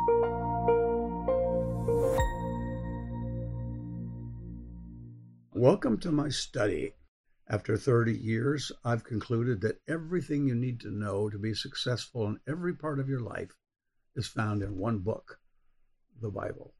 Welcome to my study. After 30 years, I've concluded that everything you need to know to be successful in every part of your life is found in one book, the Bible.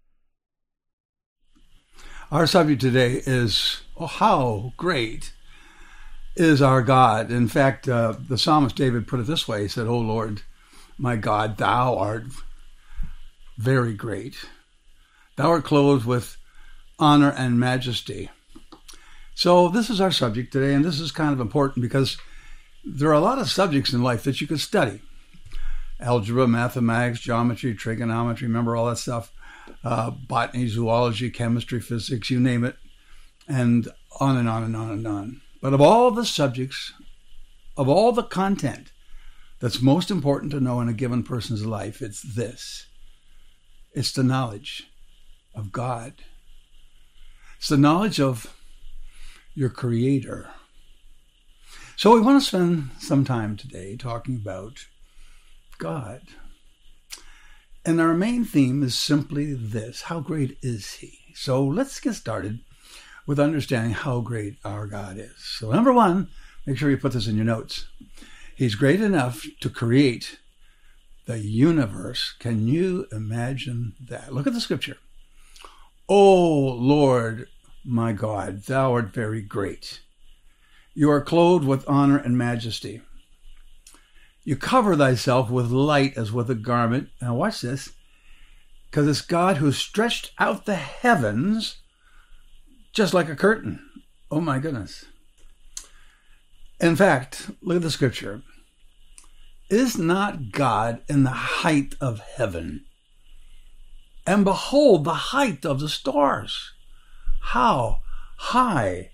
Our subject today is, how great is our God? In fact, the psalmist David put it this way. He said, "O Lord, my God, thou art very great. Thou art clothed with honor and majesty." So this is our subject today, and this is kind of important because there are a lot of subjects in life that you could study. Algebra, mathematics, geometry, trigonometry, remember all that stuff, botany, zoology, chemistry, physics, you name it, and on and on and on and on. But of all the subjects, of all the content that's most important to know in a given person's life, it's this. It's the knowledge of God. It's the knowledge of your Creator. So we want to spend some time today talking about God. And our main theme is simply this: how great is He? So let's get started with understanding how great our God is. So number one, make sure you put this in your notes. He's great enough to create the universe. Can you imagine that? Look at the scripture. "O Lord, my God, thou art very great. You are clothed with honor and majesty. You cover thyself with light as with a garment." Now watch this. "Because it's God who stretched out the heavens just like a curtain." Oh my goodness. In fact, look at the scripture. "Is not God in the height of heaven? And behold the height of the stars. How high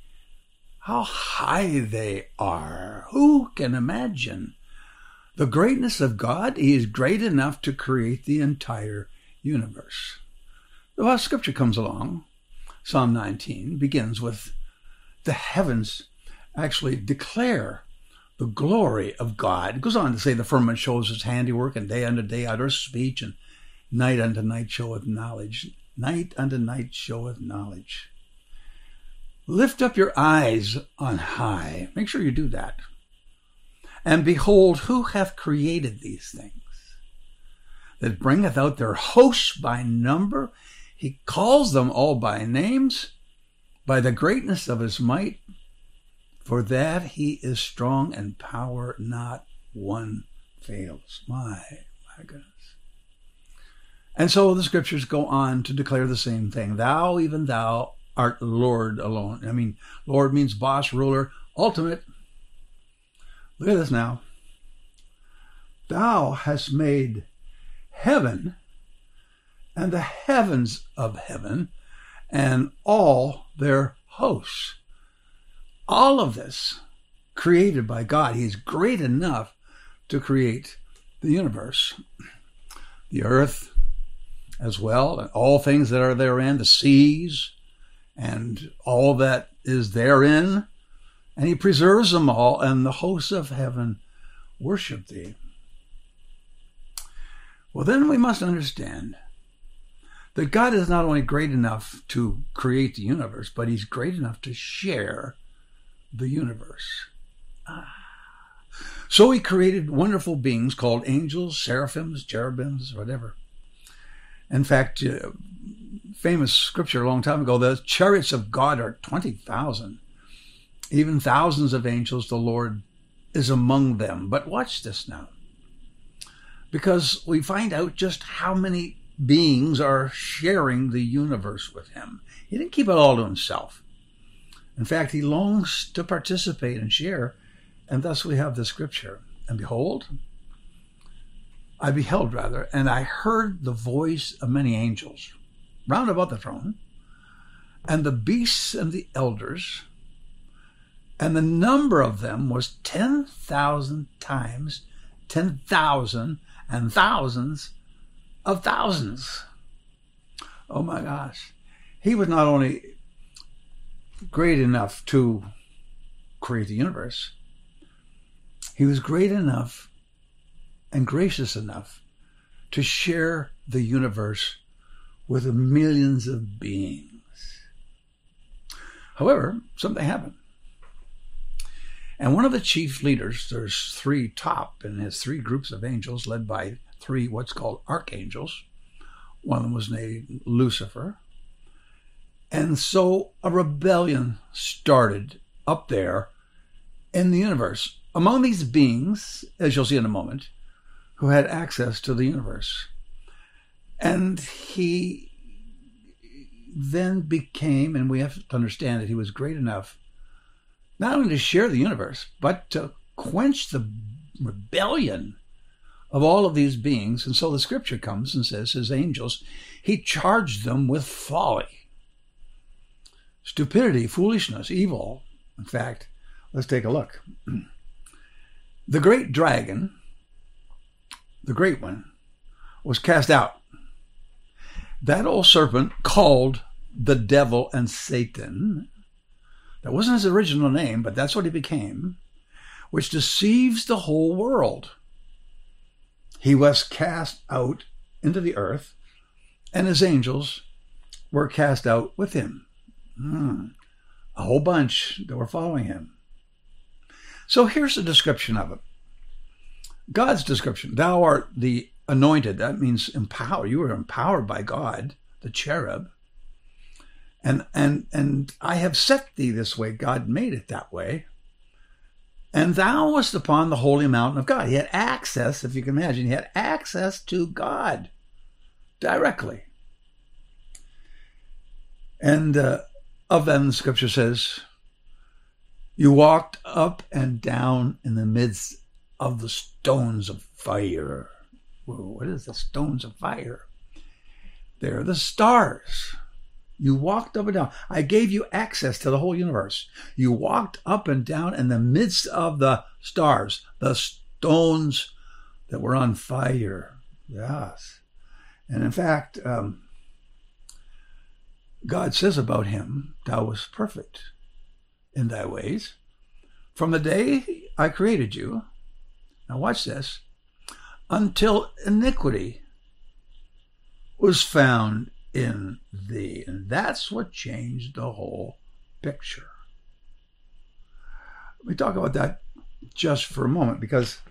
they are. Who can imagine the greatness of God? He is great enough to create the entire universe." Well, scripture comes along. Psalm 19 begins with the heavens actually declare the glory of God. It goes on to say the firmament shows his handiwork, and day unto day uttereth speech, and night unto night showeth knowledge. Night unto night showeth knowledge. Lift up your eyes on high. Make sure you do that. "And behold, who hath created these things? That bringeth out their hosts by number. He calls them all by names, by the greatness of his might. For that he is strong and power, not one fails." My goodness. And so the scriptures go on to declare the same thing. "Thou, even thou, art Lord alone." I mean, Lord means boss, ruler, ultimate. Look at this now. "Thou hast made heaven and the heavens of heaven and all their hosts." All of this created by God. He is great enough to create the universe, the earth as well, and all things that are therein, the seas, and all that is therein, and he preserves them all, and the hosts of heaven worship thee. Well, then we must understand that God is not only great enough to create the universe, but he's great enough to share the universe. So he created wonderful beings called angels, seraphims, cherubims, whatever. In fact, famous scripture a long time ago, the chariots of God are 20,000. Even thousands of angels, the Lord is among them. But watch this now. Because we find out just how many beings are sharing the universe with him. He didn't keep it all to himself. In fact, he longs to participate and share, and thus we have the scripture. "And behold, I beheld, and I heard the voice of many angels round about the throne, and the beasts and the elders, and the number of them was 10,000 times 10,000 and thousands of thousands." Oh my gosh. He was not only great enough to create the universe, he was great enough and gracious enough to share the universe with millions of beings. However, something happened. And one of the chief leaders, there's three top, and has three groups of angels led by three what's called archangels. One of them was named Lucifer. And so a rebellion started up there in the universe among these beings, as you'll see in a moment, who had access to the universe. And he then became, and we have to understand that he was great enough not only to share the universe, but to quench the rebellion of all of these beings. And so the scripture comes and says his angels, he charged them with folly, stupidity, foolishness, evil. In fact, let's take a look. The great dragon, the great one, was cast out. That old serpent called the devil and Satan, that wasn't his original name, but that's what he became, which deceives the whole world. He was cast out into the earth, and his angels were cast out with him. A whole bunch that were following him. So here's the description of it. God's description. Thou art the anointed. That means empowered. You were empowered by God, the cherub. And I have set thee this way. God made it that way. And thou wast upon the holy mountain of God. He had access, if you can imagine, he had access to God directly. And of them, the scripture says, you walked up and down in the midst of the stones of fire. Whoa, what is the stones of fire? They're the stars. You walked up and down. I gave you access to the whole universe. You walked up and down in the midst of the stars, the stones that were on fire. Yes. And in fact, God says about him, thou wast perfect in thy ways. From the day I created you, now watch this, until iniquity was found in thee. And that's what changed the whole picture. Let me talk about that just for a moment, because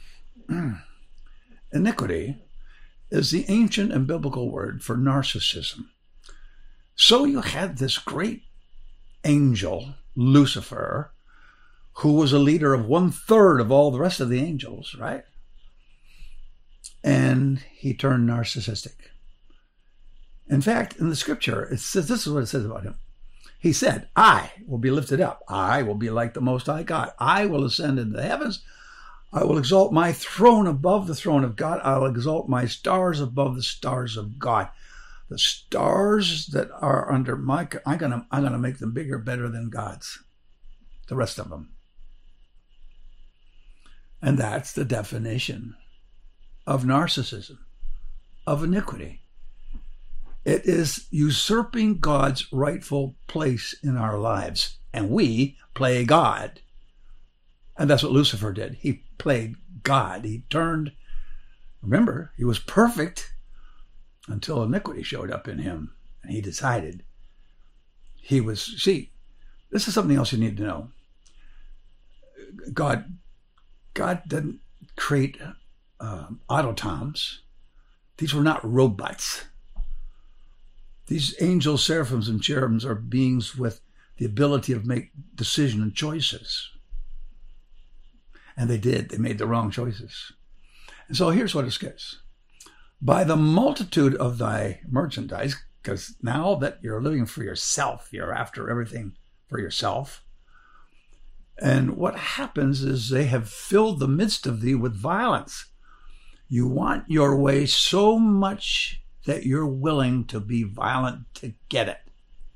iniquity is the ancient and biblical word for narcissism. So you had this great angel, Lucifer, who was a leader of 1/3 of all the rest of the angels, right? And he turned narcissistic. In fact, in the scripture, it says, this is what it says about him. He said, I will be lifted up. I will be like the Most High God. I will ascend into the heavens. I will exalt my throne above the throne of God. I will exalt my stars above the stars of God. The stars that are under my, I'm gonna make them bigger, better than God's. The rest of them. And that's the definition of narcissism, of iniquity. It is usurping God's rightful place in our lives. And we play God. And that's what Lucifer did. He played God. He turned, remember, he was perfect until iniquity showed up in him. And he decided he was, see, this is something else you need to know. God didn't create automatons. These were not robots. These angels, seraphims, and cherubims are beings with the ability to make decisions and choices. And they did. They made the wrong choices. And so here's what it says. By the multitude of thy merchandise, because now that you're living for yourself, you're after everything for yourself. And what happens is they have filled the midst of thee with violence. You want your way so much that you're willing to be violent to get it.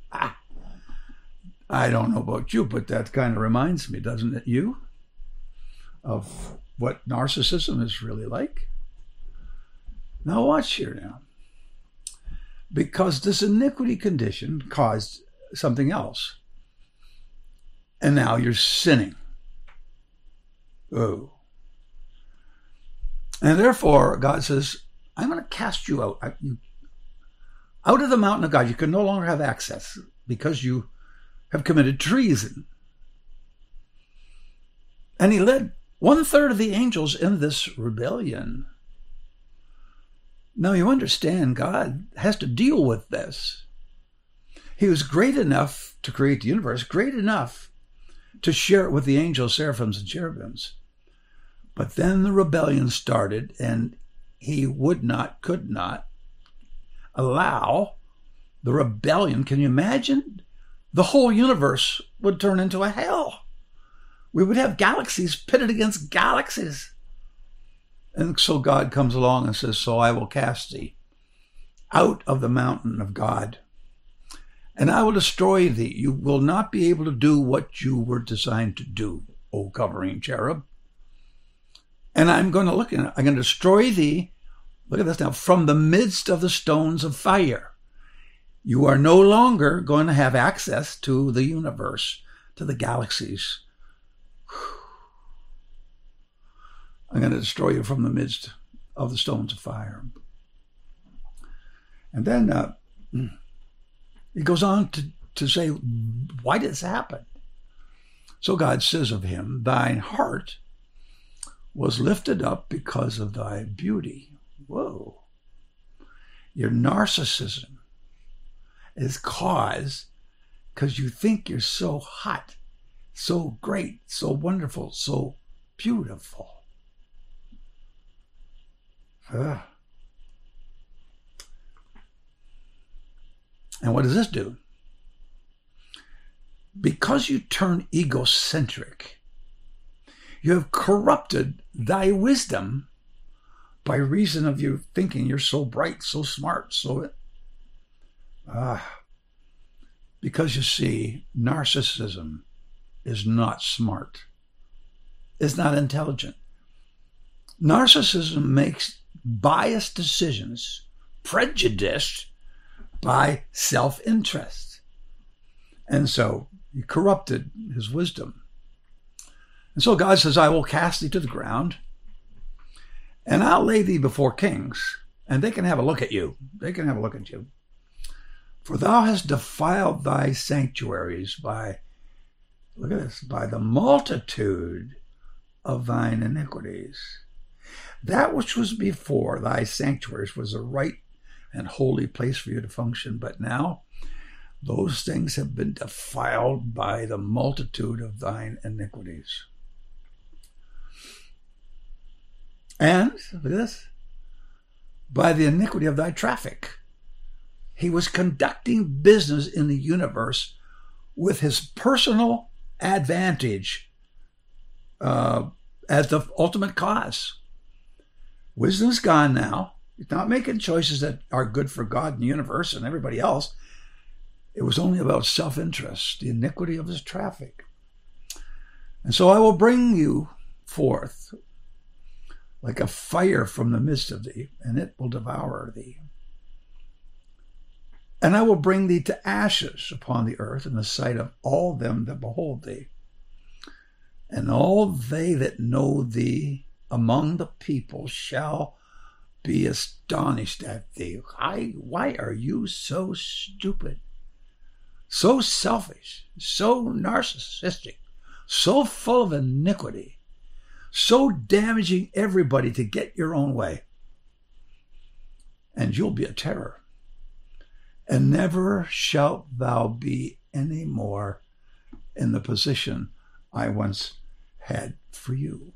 I don't know about you, but that kind of reminds me, doesn't it, you, of what narcissism is really like? Now watch here now. Because this iniquity condition caused something else. And now you're sinning. Oh. And therefore, God says, I'm going to cast you out. Out of the mountain of God. You can no longer have access because you have committed treason. And he led 1/3 of the angels in this rebellion. Now you understand, God has to deal with this. He was great enough to create the universe, great enough to share it with the angels, seraphims, and cherubims. But then the rebellion started, and he could not allow the rebellion. Can you imagine? The whole universe would turn into a hell. We would have galaxies pitted against galaxies. And so God comes along and says, so I will cast thee out of the mountain of God, and I will destroy thee. You will not be able to do what you were designed to do, O covering cherub. And I'm going to destroy thee, look at this now, from the midst of the stones of fire. You are no longer going to have access to the universe, to the galaxies. I'm going to destroy you from the midst of the stones of fire. And then he goes on to say, why did this happen? So God says of him, thine heart was lifted up because of thy beauty. Whoa. Your narcissism is caused because you think you're so hot, so great, so wonderful, so beautiful. And what does this do? Because you turn egocentric, you have corrupted thy wisdom by reason of you thinking you're so bright, so smart, because you see, narcissism is not smart. It's not intelligent. Narcissism makes biased decisions, prejudiced by self-interest. And so he corrupted his wisdom. And so God says, I will cast thee to the ground, and I'll lay thee before kings, and they can have a look at you. They can have a look at you. For thou hast defiled thy sanctuaries by, look at this, by the multitude of thine iniquities. That which was before thy sanctuaries was a right and holy place for you to function. But now those things have been defiled by the multitude of thine iniquities. And, look at this, by the iniquity of thy traffic. He was conducting business in the universe with his personal advantage as the ultimate cause. Wisdom's gone now. He's not making choices that are good for God and the universe and everybody else. It was only about self-interest, the iniquity of his traffic. And so I will bring you forth like a fire from the midst of thee, and it will devour thee. And I will bring thee to ashes upon the earth in the sight of all them that behold thee. And all they that know thee among the people shall be astonished at thee. Why are you so stupid, so selfish, so narcissistic, so full of iniquity, so damaging everybody to get your own way? And you'll be a terror. And never shalt thou be any more in the position I once had for you.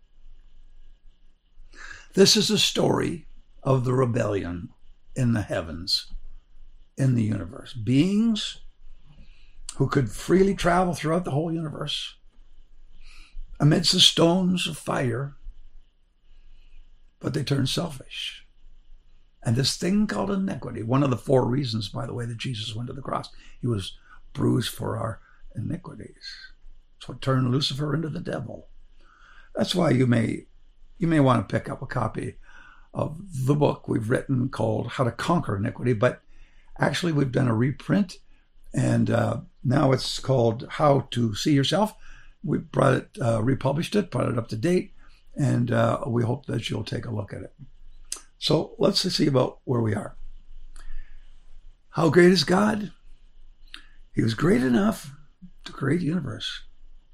This is a story of the rebellion in the heavens, in the universe. Beings who could freely travel throughout the whole universe amidst the stones of fire, but they turned selfish. And this thing called iniquity, one of the 4 reasons, by the way, that Jesus went to the cross, he was bruised for our iniquities. It's what turned Lucifer into the devil. That's why you may want to pick up a copy of the book we've written called How to Conquer Iniquity, but actually we've done a reprint, and now it's called How to See Yourself. We brought it, republished it, brought it up to date, and we hope that you'll take a look at it. So let's see about where we are. How great is God? He was great enough to create the universe.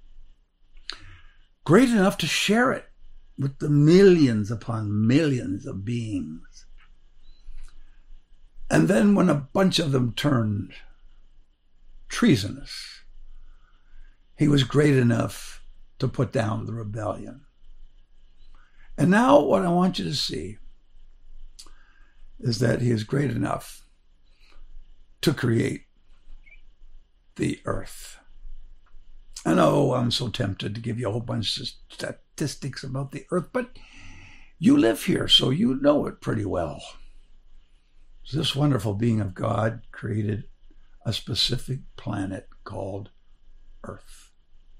Great enough to share it with the millions upon millions of beings. And then when a bunch of them turned treasonous, he was great enough to put down the rebellion. And now what I want you to see is that he is great enough to create the earth. I know I'm so tempted to give you a whole bunch of statistics about the earth, but you live here, so you know it pretty well. This wonderful being of God created a specific planet called Earth.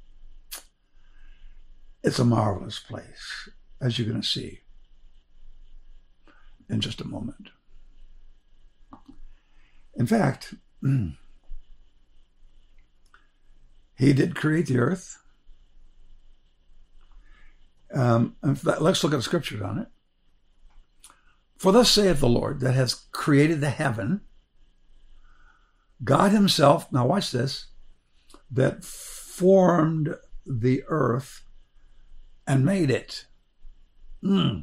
It's a marvelous place, as you're going to see in just a moment. In fact, he did create the earth. Let's look at the scriptures on it. For thus saith the Lord that has created the heaven, God himself, now watch this, that formed the earth and made it. Now,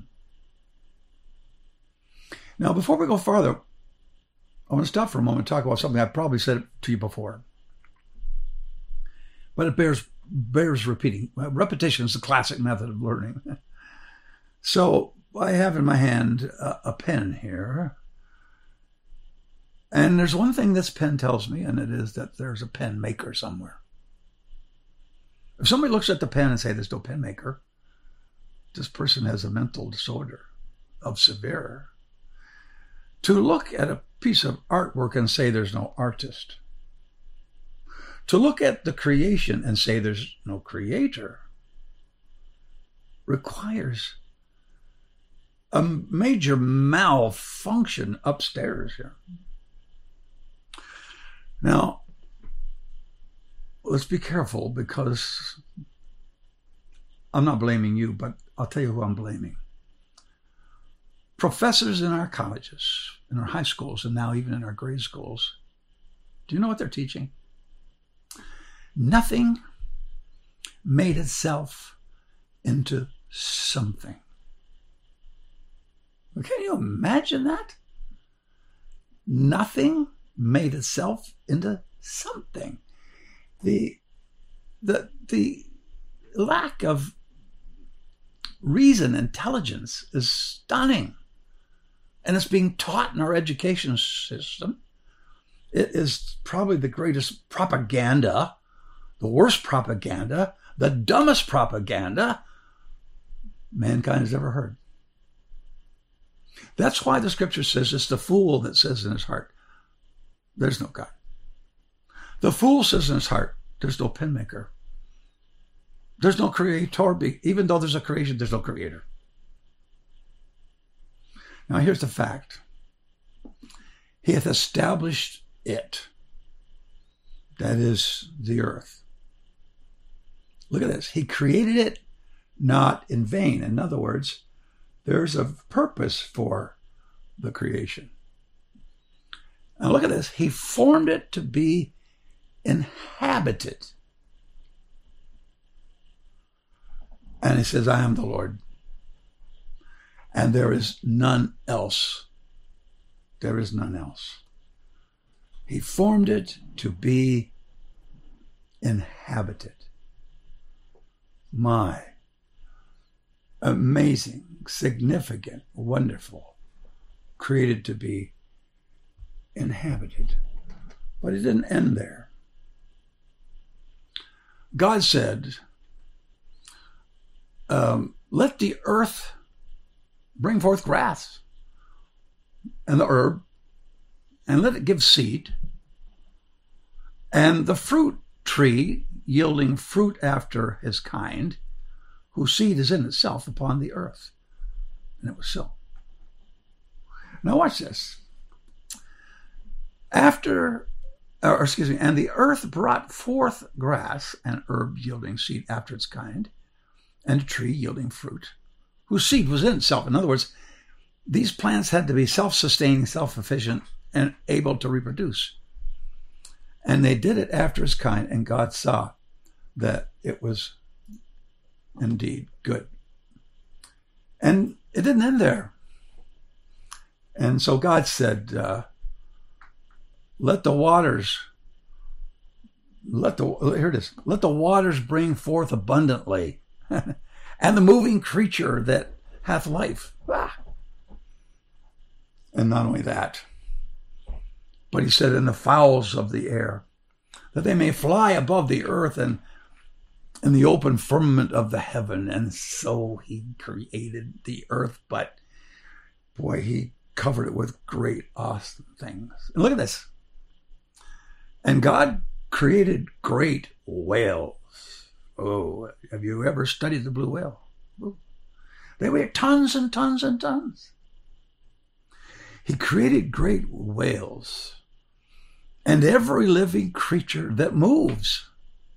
before we go farther, I want to stop for a moment and talk about something I've probably said to you before. But it bears repeating. Repetition is the classic method of learning. So I have in my hand a pen here. And there's one thing this pen tells me, and it is that there's a pen maker somewhere. If somebody looks at the pen and say there's no pen maker, this person has a mental disorder of severe. To look at a piece of artwork and say there's no artist. To look at the creation and say there's no creator requires a major malfunction upstairs here. Now, let's be careful, because I'm not blaming you, but I'll tell you who I'm blaming. Professors in our colleges, in our high schools, and now even in our grade schools, do you know what they're teaching? Nothing made itself into something. Can you imagine that? Nothing made itself into something. The lack of reason, intelligence is stunning. And it's being taught in our education system. It is probably the greatest propaganda, the worst propaganda, the dumbest propaganda mankind has ever heard. That's why the scripture says it's the fool that says in his heart, there's no God. The fool says in his heart, there's no pen maker. There's no creator. Even though there's a creation, there's no creator. Now here's the fact. He hath established it. That is the earth. Look at this. He created it not in vain. In other words, there's a purpose for the creation. Now look at this. He formed it to be inhabited. And he says, I am the Lord. And there is none else. There is none else. He formed it to be inhabited. My amazing, significant, wonderful, created to be inhabited. But it didn't end there. God said, let the earth bring forth grass and the herb, and let it give seed, and the fruit tree yielding fruit after his kind, whose seed is in itself upon the earth. And it was so. Now watch this. And the earth brought forth grass and herb yielding seed after its kind, and a tree yielding fruit, whose seed was in itself. In other words, these plants had to be self-sustaining, self-sufficient, and able to reproduce. And they did it after his kind, and God saw that it was indeed good. And it didn't end there. And so God said, let the waters bring forth abundantly, and the moving creature that hath life. And not only that, but he said, in the fowls of the air, that they may fly above the earth and in the open firmament of the heaven. And so he created the earth, but boy, he covered it with great, awesome things. And look at this. And God created great whales. Oh, have you ever studied the blue whale? Ooh. They weigh tons and tons and tons. He created great whales and every living creature that moves.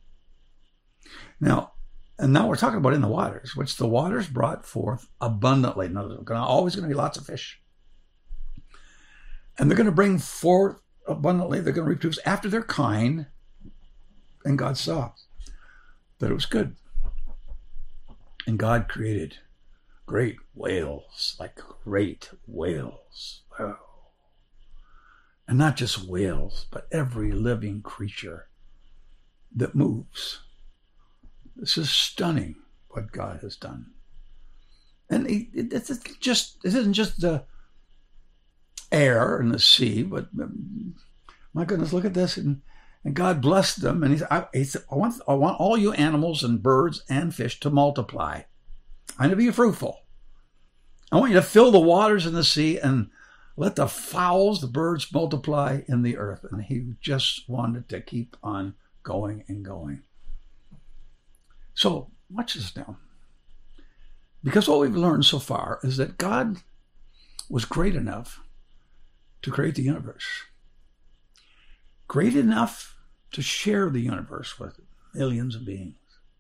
Now we're talking about in the waters, which the waters brought forth abundantly. Now, there's always going to be lots of fish. And they're going to bring forth abundantly. They're going to reproduce after their kind. And God saw that it was good. And God created great whales, like great whales. Wow. And not just whales, but every living creature that moves. This is stunning what God has done. And it isn't just the air and the sea, but my goodness, look at this. And God blessed them. And he said, I want all you animals and birds and fish to multiply. I want to be fruitful. I want you to fill the waters in the sea and let the fowls, the birds, multiply in the earth. And he just wanted to keep on going and going. So watch this now. Because what we've learned so far is that God was great enough to create the universe. Great enough to share the universe with millions of beings.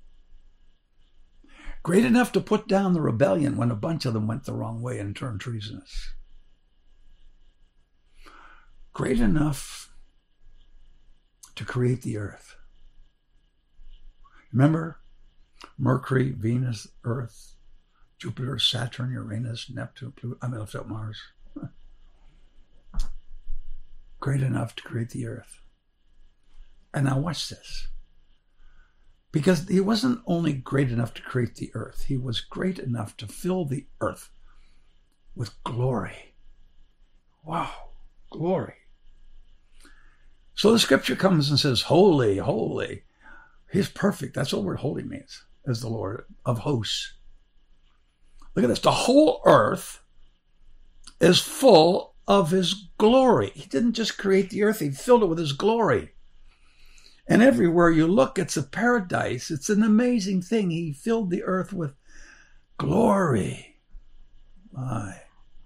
Great enough to put down the rebellion when a bunch of them went the wrong way and turned treasonous. Great enough to create the earth. Remember, Mercury, Venus, Earth, Jupiter, Saturn, Uranus, Neptune, Pluto, I left out Mars. Great enough to create the earth. And now watch this. Because he wasn't only great enough to create the earth, he was great enough to fill the earth with glory. Wow, glory. So the scripture comes and says, holy, holy. He's perfect. That's what the word holy means, as the Lord of hosts. Look at this. The whole earth is full of his glory. He didn't just create the earth, he filled it with his glory. And everywhere you look, it's a paradise. It's an amazing thing. He filled the earth with glory. My.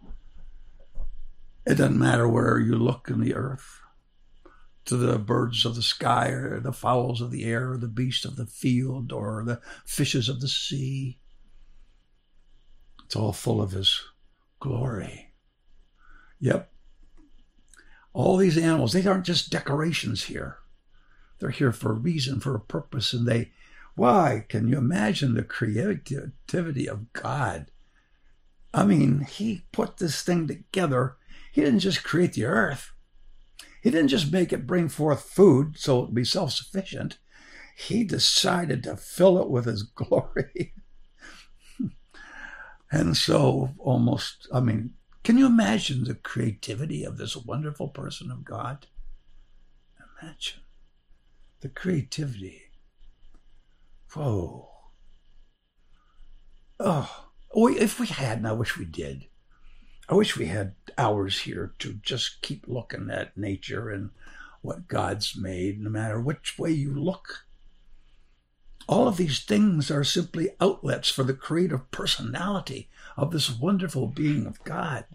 It doesn't matter where you look in the earth, to the birds of the sky or the fowls of the air or the beasts of the field or the fishes of the sea. It's all full of his glory. Yep. All these animals, they aren't just decorations here. They're here for a reason, for a purpose. And why? Can you imagine the creativity of God? I mean, he put this thing together. He didn't just create the earth. He didn't just make it bring forth food so it would be self-sufficient. He decided to fill it with his glory. And so can you imagine the creativity of this wonderful person of God? Imagine the creativity. Whoa. Oh, if we had, and I wish we did, I wish we had hours here to just keep looking at nature and what God's made, no matter which way you look. All of these things are simply outlets for the creative personality of this wonderful being of God.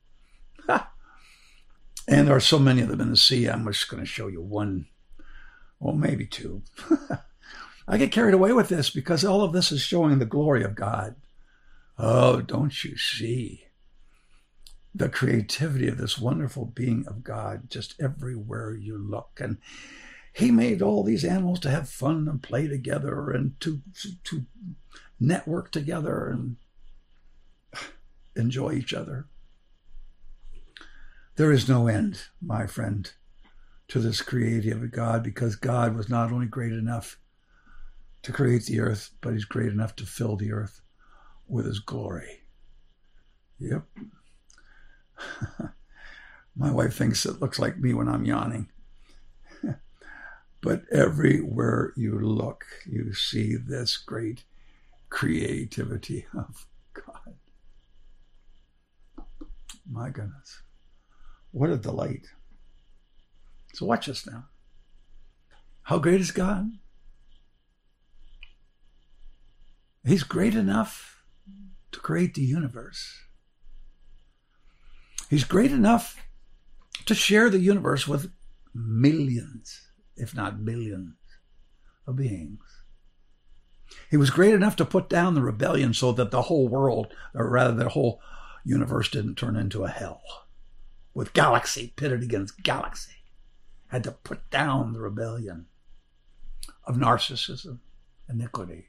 And there are so many of them in the sea. I'm just going to show you one, or maybe two. I get carried away with this because all of this is showing the glory of God. Oh, don't you see? the creativity of this wonderful being of God just everywhere you look. And he made all these animals to have fun and play together and to network together and enjoy each other. There is no end, my friend, to this creative God, because God was not only great enough to create the earth, but he's great enough to fill the earth with his glory. Yep. My wife thinks it looks like me when I'm yawning. But everywhere you look, you see this great creativity of God. My goodness. What a delight. So watch this now. How great is God? He's great enough to create the universe. He's great enough to share the universe with millions, if not billions, of beings. He was great enough to put down the rebellion so that the whole world, or rather the whole universe, didn't turn into a hell with galaxy pitted against galaxy. Had to put down the rebellion of narcissism, iniquity.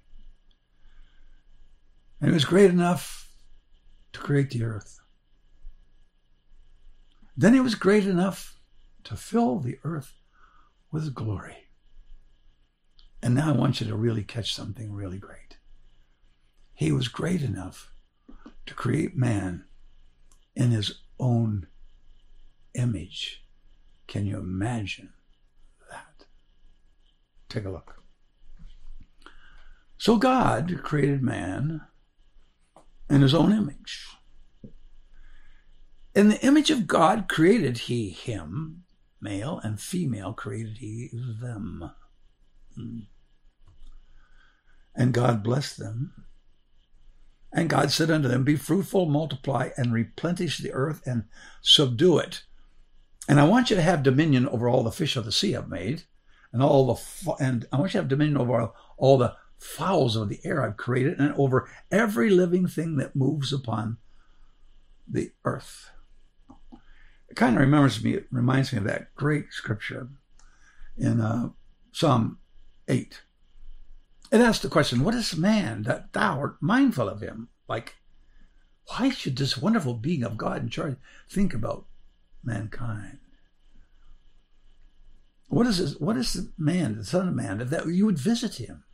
And he was great enough to create the earth. Then he was great enough to fill the earth with his glory. And now I want you to really catch something really great. He was great enough to create man in his own image. Can you imagine that? Take a look. So God created man in his own image. In the image of God created he him, male and female created he them. And God blessed them. And God said unto them, be fruitful, multiply, and replenish the earth, and subdue it. And I want you to have dominion over all the fish of the sea I've made, and I want you to have dominion over all the fowls of the air I've created, and over every living thing that moves upon the earth. It kind of reminds me of that great scripture in Psalm 8. It asks the question, what is man that thou art mindful of him? Like, why should this wonderful being of God in charge think about mankind? What is the man, the Son of Man, that you would visit him?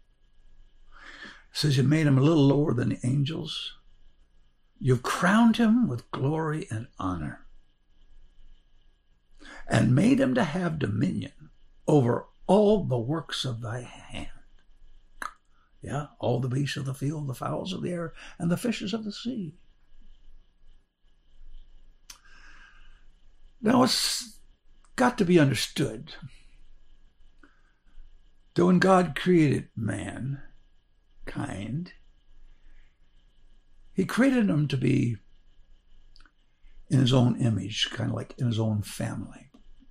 It says you made him a little lower than the angels. You've crowned him with glory and honor, and made him to have dominion over all the works of thy hand. Yeah, all the beasts of the field, the fowls of the air, and the fishes of the sea. Now it's got to be understood that when God created mankind, he created him to be in his own image, kind of like in his own family.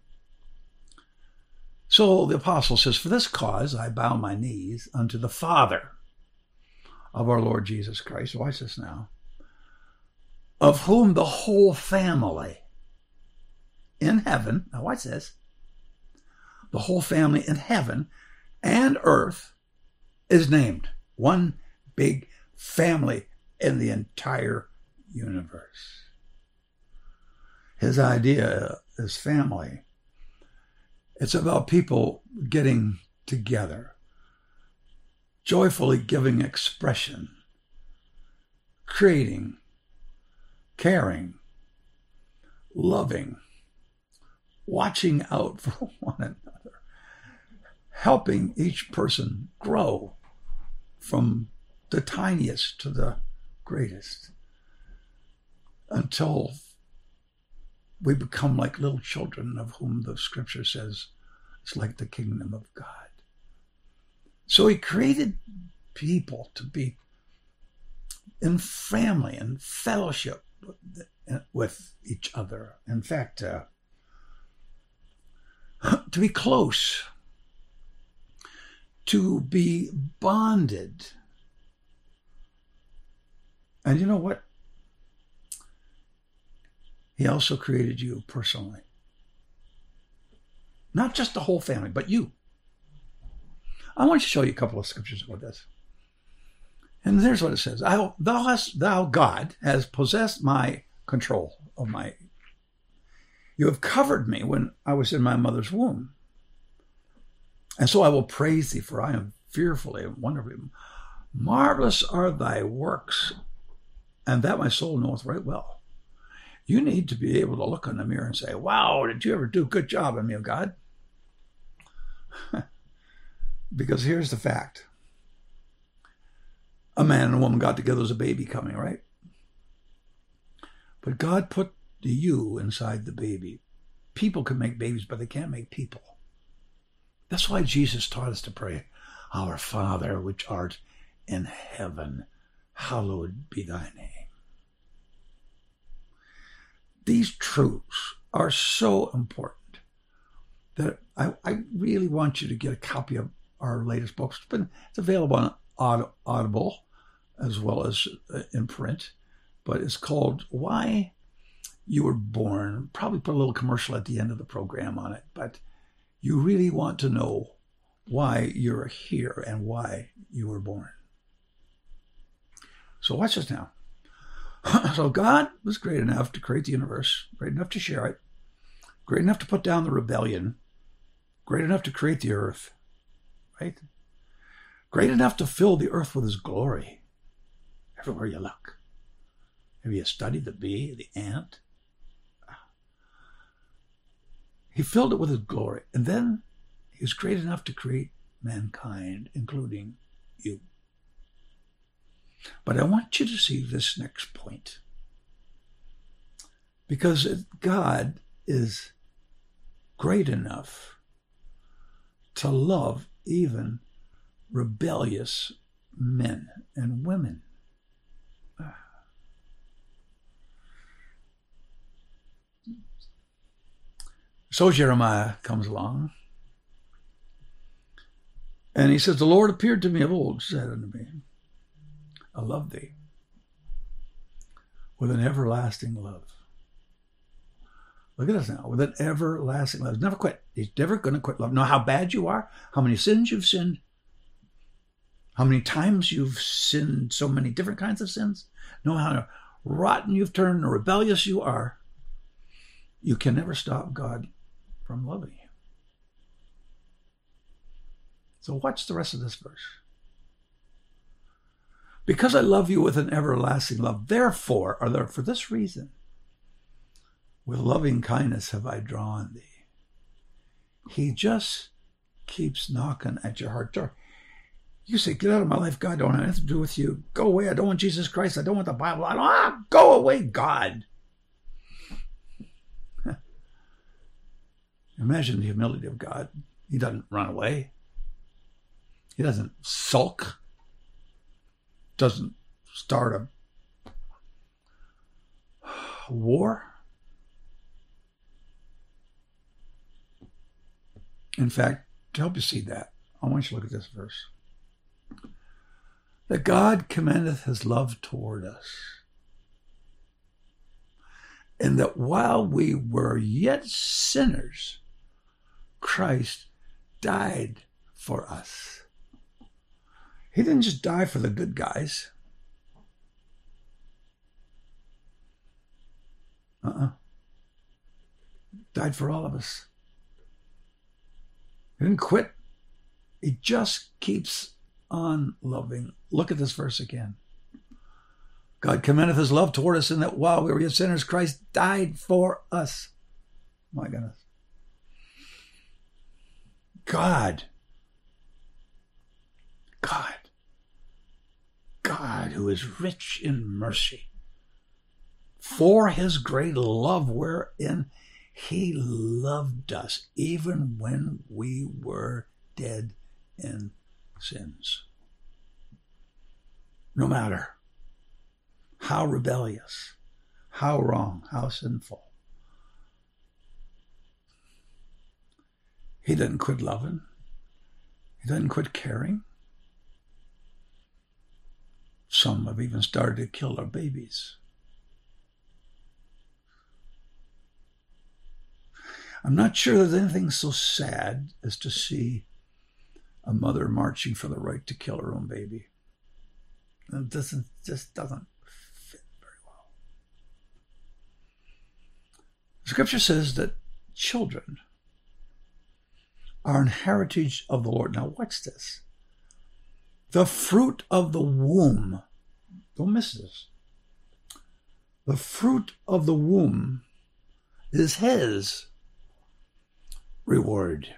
So the apostle says, for this cause I bow my knees unto the Father of our Lord Jesus Christ. Watch this now. Of whom the whole family in heaven, now watch this, the whole family in heaven and earth is named. One big family in the entire universe. His idea is family. It's about people getting together, joyfully giving expression, creating, caring, loving, watching out for one another, helping each person grow from the tiniest to the greatest until we become like little children, of whom the scripture says it's like the kingdom of God. So he created people to be in family and fellowship with each other. In fact, to be close, to be bonded. And you know what? He also created you personally. Not just the whole family, but you. I want to show you a couple of scriptures about this. And here's what it says. Thou, God, has possessed my control of my... You have covered me when I was in my mother's womb. And so I will praise thee, for I am fearfully and wonderfully. Marvelous are thy works, and that my soul knoweth right well. You need to be able to look in the mirror and say, wow, did you ever do a good job on me, God? Because here's the fact. A man and a woman got together, there's a baby coming, right? But God put the you inside the baby. People can make babies, but they can't make people. That's why Jesus taught us to pray, Our Father, which art in heaven, hallowed be thy name. These truths are so important that I really want you to get a copy of our latest books. It's available on Audible as well as in print, but it's called Why You Were Born. Probably put a little commercial at the end of the program on it, but you really want to know why you're here and why you were born. So watch this now. So God was great enough to create the universe, great enough to share it, great enough to put down the rebellion, great enough to create the earth, right? Great enough to fill the earth with his glory everywhere you look. Have you studied the bee, the ant? He filled it with his glory. And then he was great enough to create mankind, including you. But I want you to see this next point. Because God is great enough to love even rebellious men and women. So Jeremiah comes along, and he says, the Lord appeared to me of old, said unto me, I love thee with an everlasting love. Look at us now, with an everlasting love. He's never quit. He's never going to quit love. Know how bad you are, how many sins you've sinned, how many times you've sinned so many different kinds of sins, know how rotten you've turned or rebellious you are. You can never stop God from loving you. So watch the rest of this verse. Because I love you with an everlasting love, therefore, or for this reason, with loving kindness have I drawn thee. He just keeps knocking at your heart door. You say, get out of my life, God, don't have anything to do with you. Go away, I don't want Jesus Christ, I don't want the Bible, go away, God. Imagine the humility of God. He doesn't run away. He doesn't sulk. Doesn't start a war. In fact, to help you see that, I want you to look at this verse. That God commendeth his love toward us, and that while we were yet sinners, Christ died for us. He didn't just die for the good guys. Died for all of us. He didn't quit. He just keeps on loving. Look at this verse again. God commendeth his love toward us in that while we were yet sinners, Christ died for us. My goodness. God, who is rich in mercy, for his great love wherein he loved us, even when we were dead in sins. No matter how rebellious, how wrong, how sinful, he doesn't quit loving. He doesn't quit caring. Some have even started to kill our babies. I'm not sure there's anything so sad as to see a mother marching for the right to kill her own baby. It just doesn't fit very well. Scripture says that children are an heritage of the Lord. Now watch this. The fruit of the womb. Don't miss this. The fruit of the womb is his reward.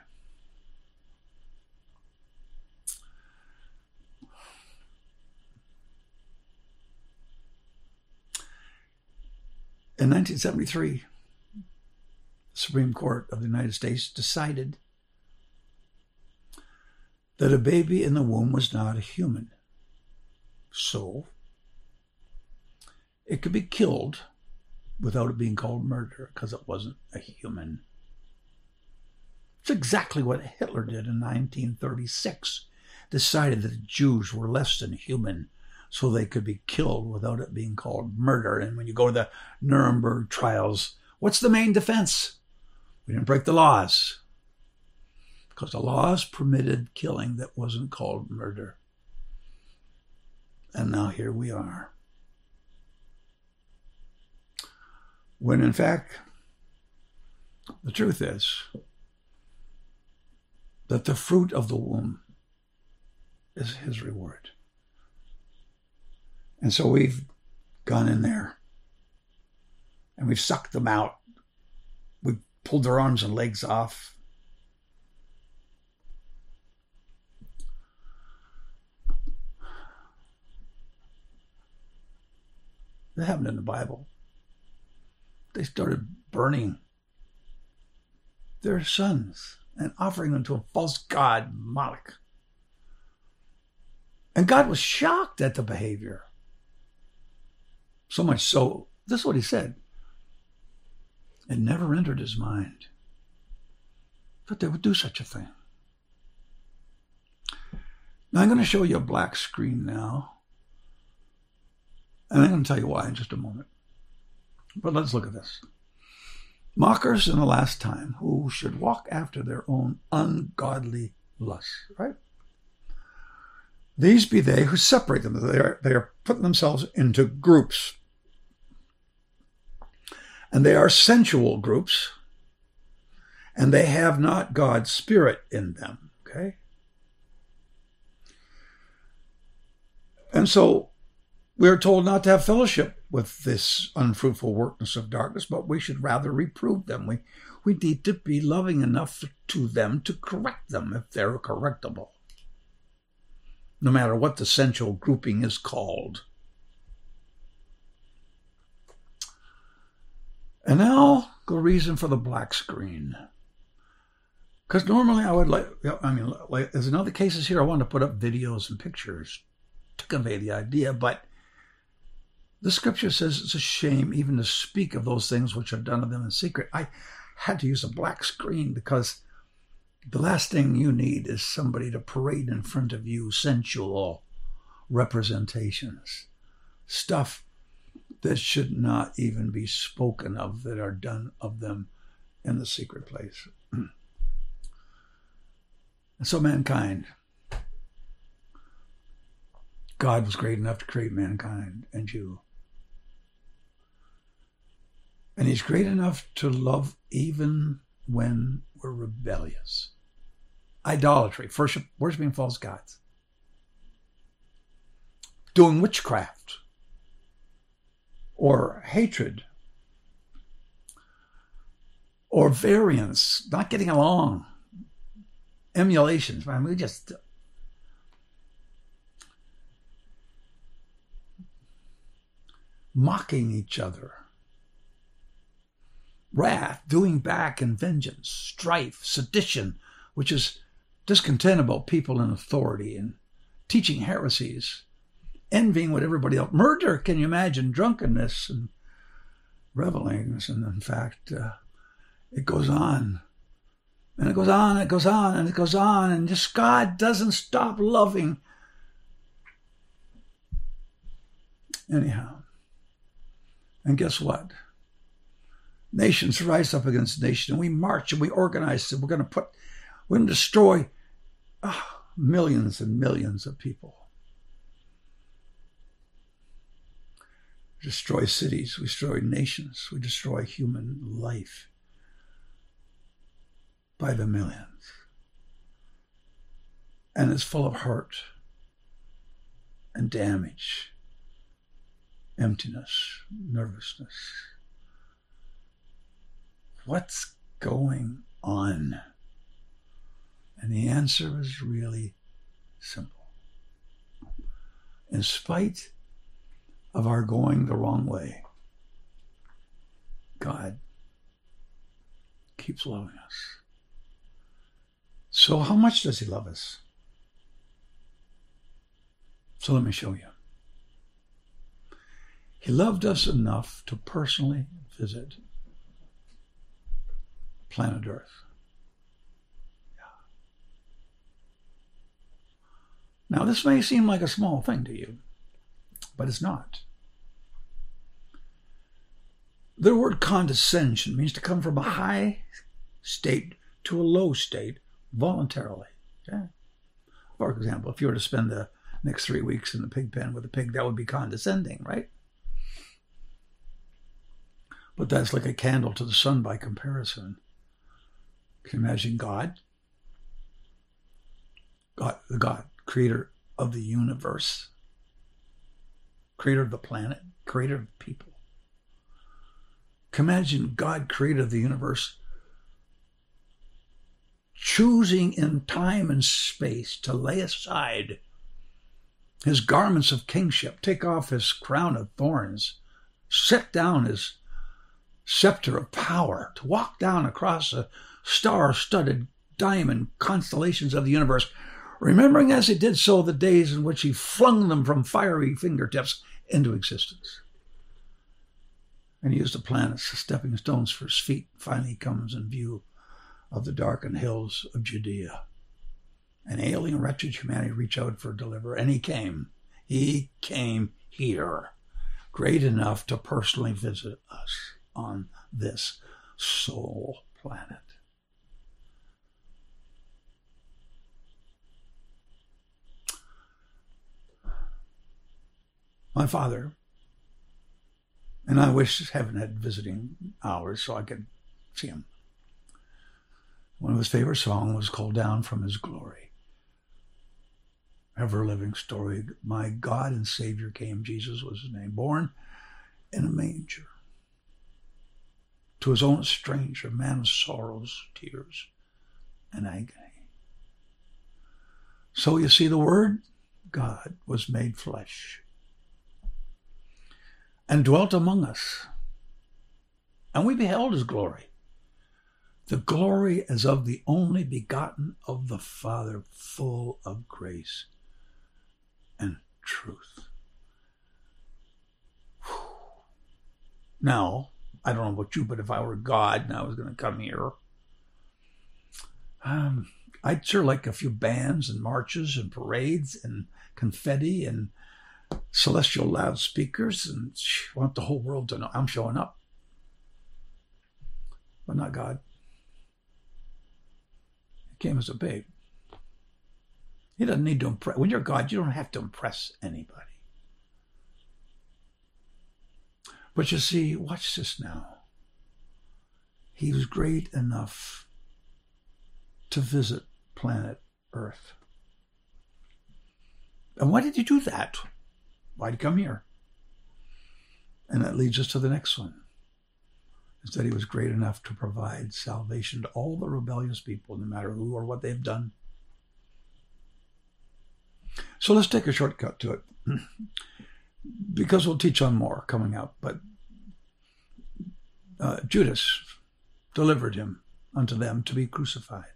In 1973, the Supreme Court of the United States decided that a baby in the womb was not a human. So, it could be killed without it being called murder because it wasn't a human. It's exactly what Hitler did in 1936. Decided that the Jews were less than human, so they could be killed without it being called murder. And when you go to the Nuremberg trials, what's the main defense? We didn't break the laws. Because the laws permitted killing that wasn't called murder. And now here we are. When in fact, the truth is that the fruit of the womb is his reward. And so we've gone in there and we've sucked them out. We've pulled their arms and legs off. That happened in the Bible. They started burning their sons and offering them to a false god, Moloch. And God was shocked at the behavior. So much so, this is what he said. It never entered his mind that they would do such a thing. Now I'm going to show you a black screen now. And I'm going to tell you why in just a moment. But let's look at this. Mockers in the last time who should walk after their own ungodly lusts, right? These be they who separate them. They are putting themselves into groups. And they are sensual groups. And they have not God's Spirit in them, okay? And so we are told not to have fellowship with this unfruitful workness of darkness, but we should rather reprove them. We need to be loving enough to them to correct them if they're correctable, no matter what the sensual grouping is called. And now the reason for the black screen. Because normally I would like, there's in other cases here, I want to put up videos and pictures to convey the idea, but the scripture says it's a shame even to speak of those things which are done of them in secret. I had to use a black screen because the last thing you need is somebody to parade in front of you sensual representations, stuff that should not even be spoken of that are done of them in the secret place. And so mankind, God was great enough to create mankind and you. And he's great enough to love even when we're rebellious. Idolatry, worshiping false gods. Doing witchcraft. Or hatred. Or variance, not getting along. Emulations. I mean, we just... mocking each other. Wrath, doing back and vengeance, strife, sedition, which is discontent about people in authority and teaching heresies, envying what everybody else, murder, can you imagine, drunkenness and revelings, and in fact, it goes on. And it goes on, it goes on, and it goes on, and just God doesn't stop loving. Anyhow, and guess what? nations rise up against nation, and we march and we organize, and we're going to destroy millions and millions of people. We destroy cities, we destroy nations, we destroy human life by the millions. And it's full of hurt and damage, emptiness, nervousness. What's going on? And the answer is really simple. In spite of our going the wrong way, God keeps loving us. So how much does he love us? So let me show you. He loved us enough to personally visit planet Earth. Yeah. Now, this may seem like a small thing to you, but it's not. The word condescension means to come from a high state to a low state voluntarily. Okay? For example, if you were to spend the next 3 weeks in the pig pen with a pig, that would be condescending, right? But that's like a candle to the sun by comparison. Can you imagine God? The God, creator of the universe, creator of the planet, creator of people. Can you imagine God, creator of the universe, choosing in time and space to lay aside his garments of kingship, take off his crown of thorns, set down his scepter of power, to walk down across the star-studded diamond constellations of the universe, remembering as he did so the days in which he flung them from fiery fingertips into existence. And he used the planets as stepping stones for his feet. Finally he comes in view of the darkened hills of Judea. An alien, wretched humanity reached out for a deliverer, and he came. He came here, great enough to personally visit us on this soul planet. My father, and I wish heaven had visiting hours so I could see him. One of his favorite songs was called Down from His Glory. Ever-living story. My God and Savior came. Jesus was his name. Born in a manger. To his own stranger, man of sorrows, tears, and agony. So you see, the Word, God, was made flesh and dwelt among us. And we beheld his glory. The glory as of the only begotten of the Father, full of grace and truth. Whew. Now, I don't know about you, but if I were God and I was going to come here, I'd sure like a few bands and marches and parades and confetti and celestial loudspeakers and want the whole world to know I'm showing up. But not God. He came as a babe. He doesn't need to impress. When you're God, you don't have to impress anybody. But you see, watch this now. He was great enough to visit planet Earth. And why did he do that? Why'd he come here? And that leads us to the next one. Is that he was great enough to provide salvation to all the rebellious people, no matter who or what they've done. So let's take a shortcut to it, because we'll teach on more coming up. But Judas delivered him unto them to be crucified.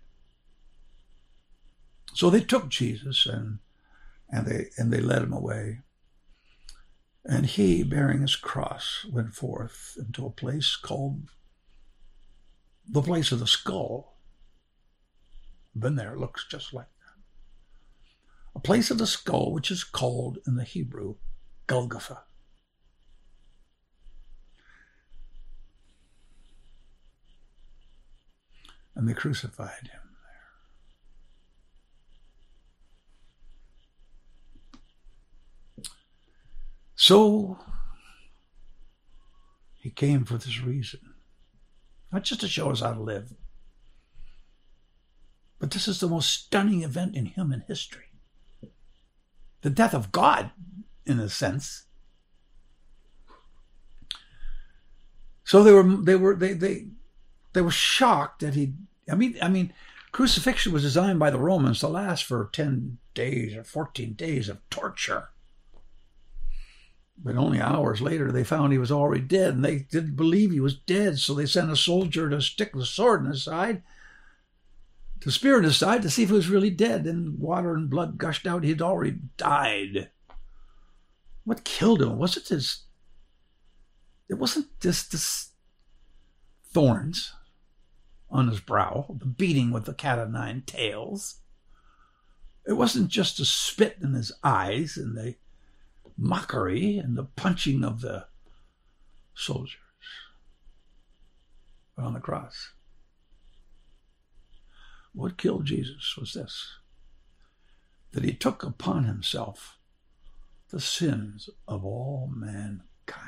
So they took Jesus and they led him away. And he, bearing his cross, went forth into a place called the place of the skull. Been there, it looks just like that. A place of the skull, which is called in the Hebrew Golgotha. And they crucified him there. So he came for this reason, not just to show us how to live, but this is the most stunning event in human history. The death of God, in a sense. So they were shocked that he. I mean, crucifixion was designed by the Romans to last for 10 days or 14 days of torture. But only hours later, they found he was already dead, and they didn't believe he was dead. So they sent a soldier to stick the sword in his side, the spear in his side, to see if he was really dead. And water and blood gushed out. He had already died. What killed him? It wasn't just the thorns on his brow, the beating with the cat o' nine tails. It wasn't just the spit in his eyes and the mockery and the punching of the soldiers on the cross. What killed Jesus was this, that he took upon himself the sins of all mankind.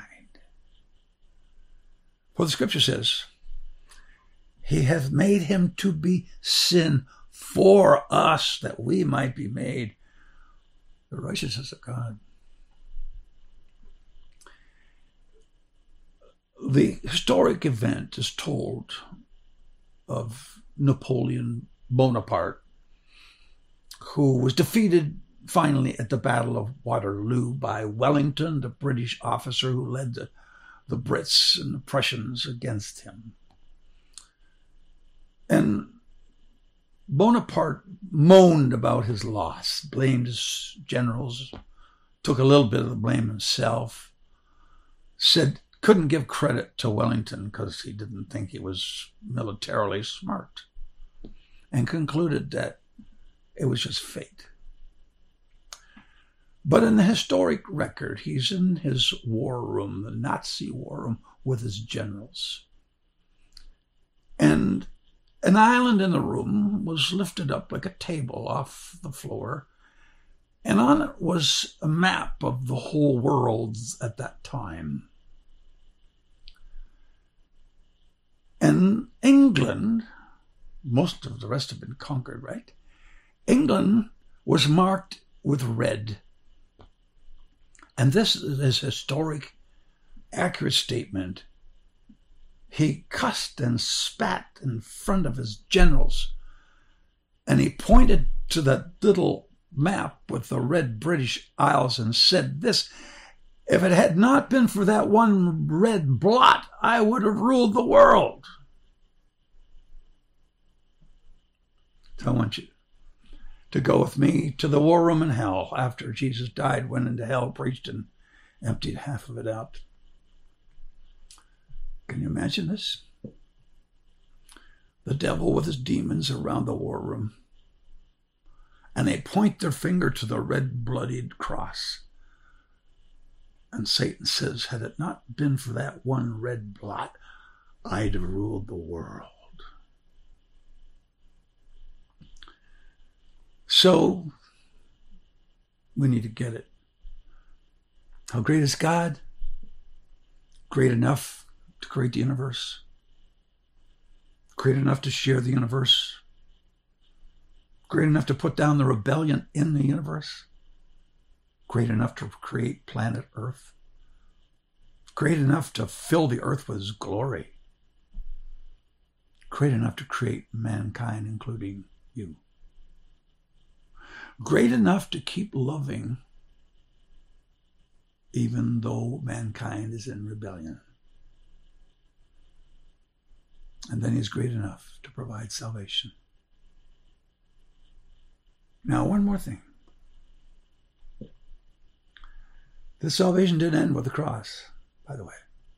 For the scripture says, he hath made him to be sin for us, that we might be made the righteousness of God. The historic event is told of Napoleon Bonaparte, who was defeated finally at the Battle of Waterloo by Wellington, the British officer who led the Brits and the Prussians against him. And Bonaparte moaned about his loss, blamed his generals, took a little bit of the blame himself, said couldn't give credit to Wellington because he didn't think he was militarily smart, and concluded that it was just fate. But in the historic record, he's in his war room, the Nazi war room, with his generals. And an island in the room was lifted up like a table off the floor, and on it was a map of the whole world at that time. And England, most of the rest have been conquered, right? England was marked with red. And this is his historic, accurate statement. He cussed and spat in front of his generals, and he pointed to that little map with the red British Isles and said this, if it had not been for that one red blot, I would have ruled the world. So I want you to go with me to the war room in hell after Jesus died, went into hell, preached, and emptied half of it out. Can you imagine this? The devil with his demons around the war room. And they point their finger to the red bloodied cross. And Satan says, had it not been for that one red blot, I'd have ruled the world. So, we need to get it. How great is God? Great enough to create the universe. Great enough to share the universe. Great enough to put down the rebellion in the universe. Great enough to create planet Earth. Great enough to fill the earth with his glory. Great enough to create mankind, including you. Great enough to keep loving even though mankind is in rebellion. And then he's great enough to provide salvation. Now, one more thing. This salvation didn't end with the cross, by the way.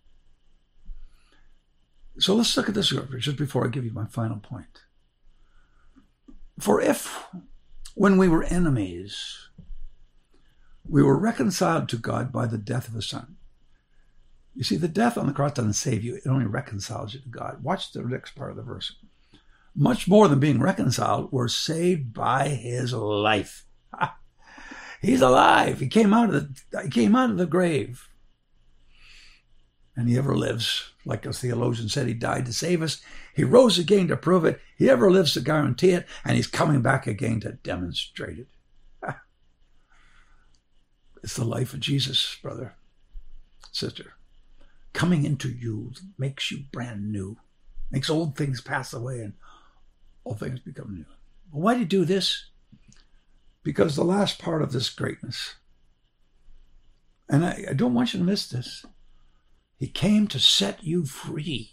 So let's look at this scripture just before I give you my final point. For if, when we were enemies, we were reconciled to God by the death of his Son. You see, the death on the cross doesn't save you. It only reconciles you to God. Watch the next part of the verse. much more than being reconciled, we're saved by his life. He's alive. He came out of the grave. And he ever lives. Like a theologian said, he died to save us. He rose again to prove it. He ever lives to guarantee it. And he's coming back again to demonstrate it. It's the life of Jesus, brother, sister. Coming into you makes you brand new. Makes old things pass away and all things become new. Why did he do this? Because the last part of this greatness, and I don't want you to miss this, he came to set you free,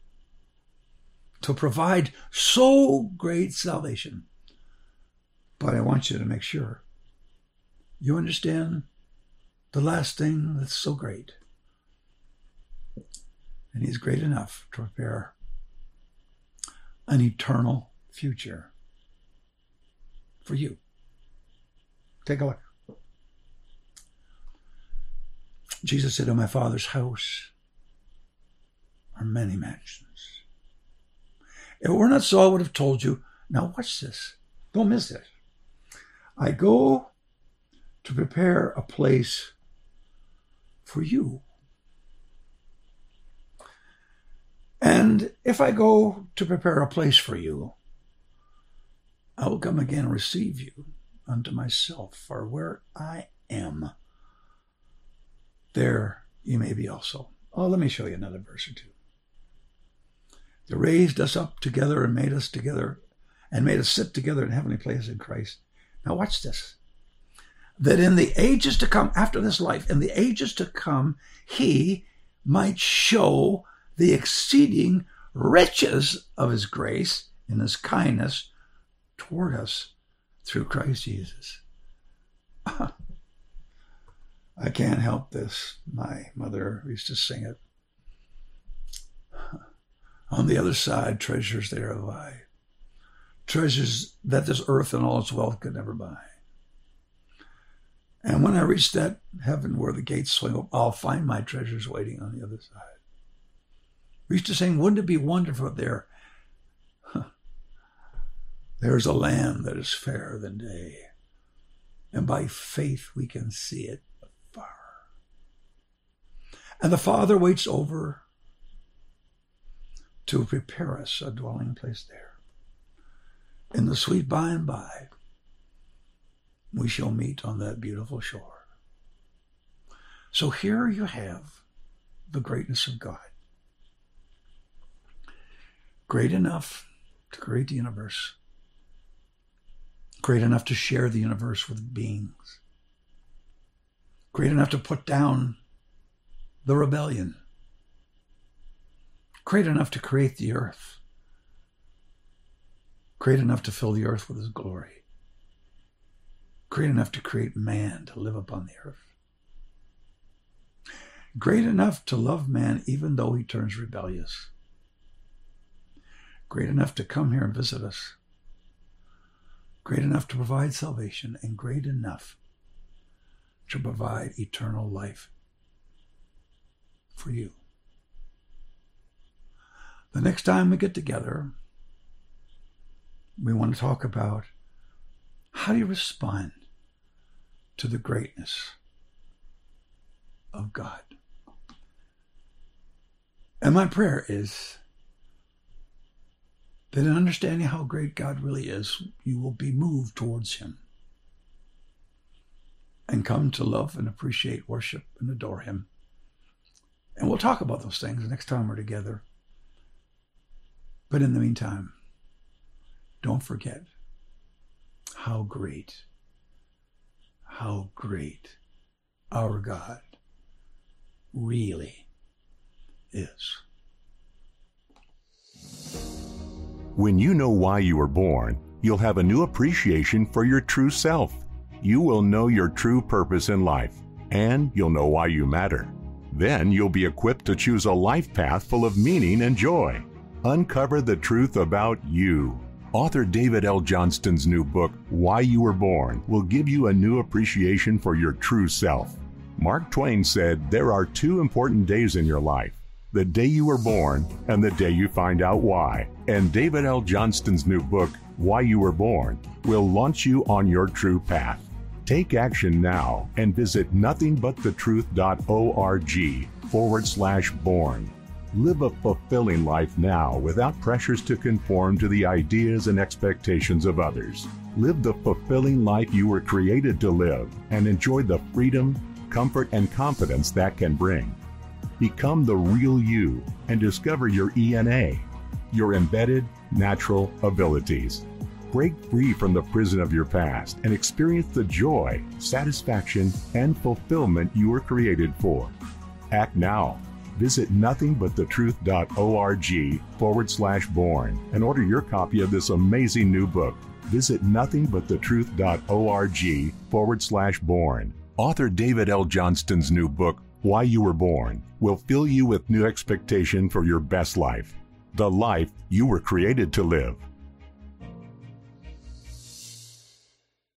to provide so great salvation. But I want you to make sure you understand the last thing that's so great. And he's great enough to prepare an eternal future for you. Take a look. Jesus said, in my Father's house are many mansions. If it were not so, I would have told you. Now watch this. Don't miss it. I go to prepare a place for you. And if I go to prepare a place for you, I will come again and receive you unto myself, for where I am, there you may be also. Oh, let me show you another verse or two. They raised us up together and made us together and made us sit together in heavenly places in Christ. Now watch this. That in the ages to come, after this life, in the ages to come, he might show the exceeding riches of his grace in his kindness toward us through Christ Jesus. I can't help this. My mother used to sing it. On the other side, treasures there lie. Treasures that this earth and all its wealth could never buy. And when I reach that heaven where the gates swing up, I'll find my treasures waiting on the other side. We used to sing, wouldn't it be wonderful there? There's a land that is fairer than day, and by faith we can see it afar. And the Father waits over to prepare us a dwelling place there. In the sweet by and by, we shall meet on that beautiful shore. So here you have the greatness of God. Great enough to create the universe. Great enough to share the universe with beings. Great enough to put down the rebellion. Great enough to create the earth. Great enough to fill the earth with his glory. Great enough to create man to live upon the earth. Great enough to love man even though he turns rebellious. Great enough to come here and visit us. Great enough to provide salvation, and great enough to provide eternal life for you. The next time we get together, we want to talk about how do you respond to the greatness of God. And my prayer is that in understanding how great God really is, you will be moved towards him and come to love and appreciate, worship, and adore him. And we'll talk about those things next time we're together. But in the meantime, don't forget how great our God really is. When you know why you were born, you'll have a new appreciation for your true self. You will know your true purpose in life, and you'll know why you matter. Then you'll be equipped to choose a life path full of meaning and joy. Uncover the truth about you. Author David L. Johnston's new book, Why You Were Born, will give you a new appreciation for your true self. Mark Twain said, there are two important days in your life, the day you were born and the day you find out why. And David L. Johnston's new book, Why You Were Born, will launch you on your true path. Take action now and visit nothingbuttetruth.org/born. Live a fulfilling life now without pressures to conform to the ideas and expectations of others. Live the fulfilling life you were created to live and enjoy the freedom, comfort, and confidence that can bring. Become the real you and discover your ENA, your embedded natural abilities. Break free from the prison of your past and experience the joy, satisfaction, and fulfillment you were created for. Act now. Visit nothingbuttetruth.org/born and order your copy of this amazing new book. Visit nothingbuttetruth.org/born. Author David L. Johnston's new book, Why You Were Born, will fill you with new expectation for your best life, the life you were created to live.